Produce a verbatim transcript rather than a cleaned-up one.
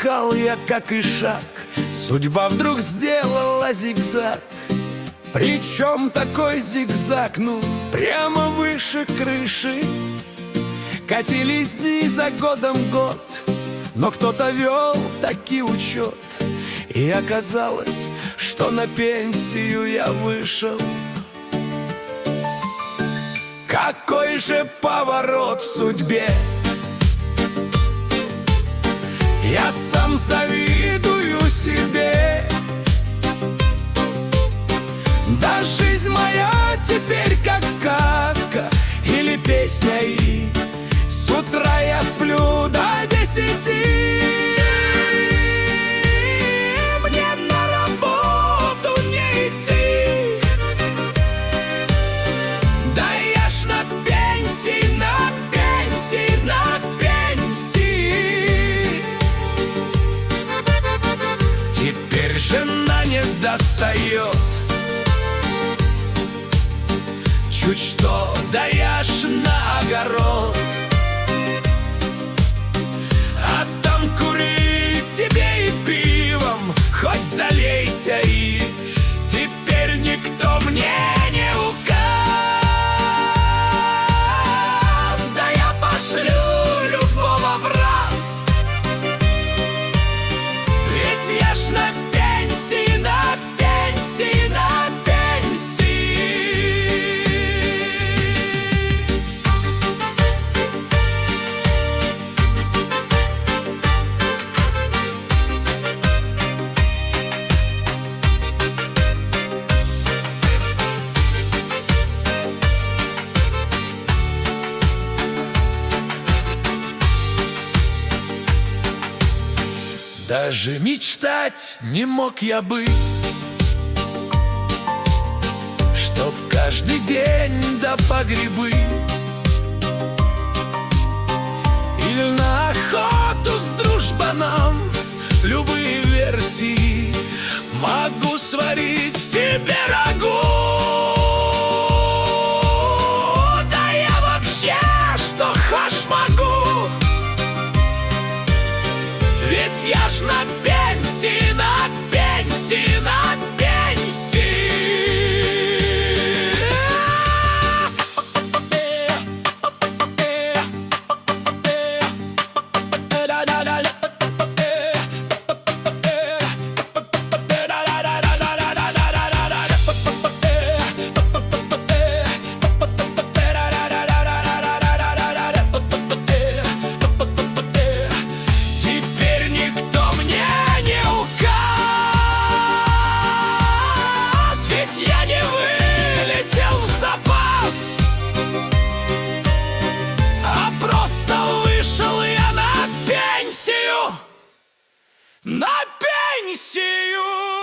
Ехал я как ишак, судьба вдруг сделала зигзаг. Причем такой зигзаг, ну, прямо выше крыши. Катились дни за годом год, но кто-то вел таки учет. И оказалось, что на пенсию я вышел. Какой же поворот в судьбе! Я сам завидую себе. Да жизнь моя теперь как сказка или песня, и с утра я сплю до десяти. Мне на работу не идти. Да я ж на пенсии, на пенсии, на пенсии. Теперь жена не достает. Чуть что, да я ж на огород. А там кури себе и пивом хоть залейся, и теперь никто мне не указ. Да я пошлю любого в раз. Ведь я ж на пенсии, на пенсии, на пенсии. Даже мечтать не мог я быть, чтоб каждый день да по грибы или на охоту с дружбаном. Любые версии могу сварить себе рагу. Да я вообще что хошь могу. Ведь я ж на пенсии, на пенсии, на пенсии. На пенсию!